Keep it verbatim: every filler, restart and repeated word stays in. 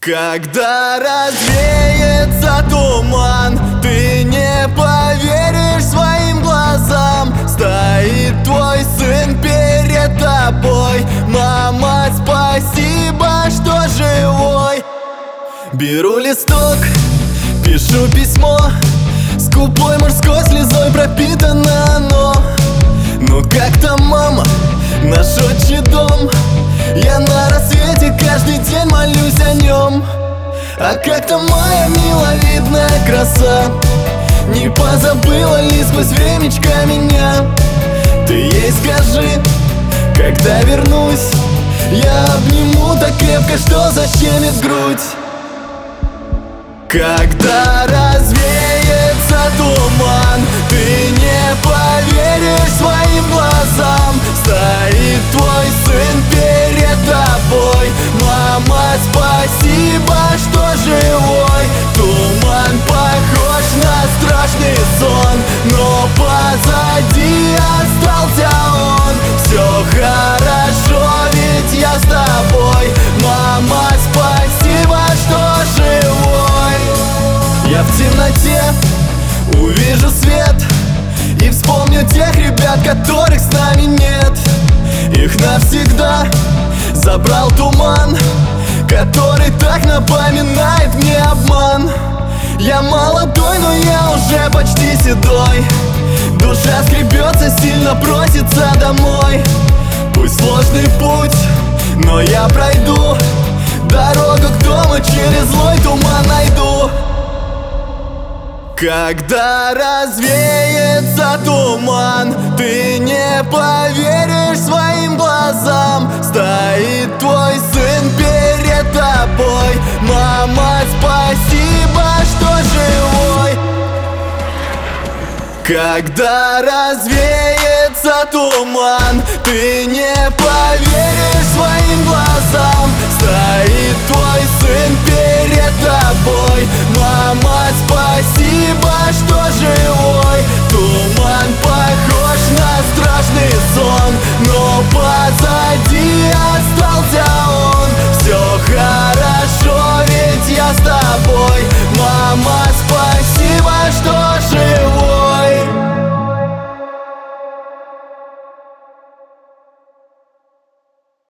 Когда развеется туман, ты не поверишь своим глазам. Стоит твой сын перед тобой. Мама, спасибо, что живой. Беру листок, пишу письмо. Скупой морской слезой пропитано оно. Ну как там, мама, наш отчий дом? Я на рассвете каждый день молюсь о нем. А как там моя миловидная краса? Не позабыла ли сквозь времечко меня? Ты ей скажи, когда вернусь, я обниму так крепко, что защемит грудь. Когда развеется туман, ты не поверишь своим глазам. Стоит твой сын перед тобой. Мама, спасибо, что живой. Туман похож на страшный сон, но позади остался он. Все хорошо, ведь я с тобой. Мама, спасибо, что живой. Я в темноте увижу свет и вспомню тех ребят, которых с нами нет. Их навсегда забрал туман, который так напоминает мне обман. Я молодой, но я уже почти седой. Душа скребется, сильно просится домой. Пусть сложный путь, но я пройду. Дорогу к дому через злой туман найду. Когда развеется туман, ты не поверишь своим глазам. Стоит твой сын перед тобой. Мама, спасибо, что живой. Когда развеется туман, ты не поверишь своим глазам. Стоит твой сын перед тобой. Мама,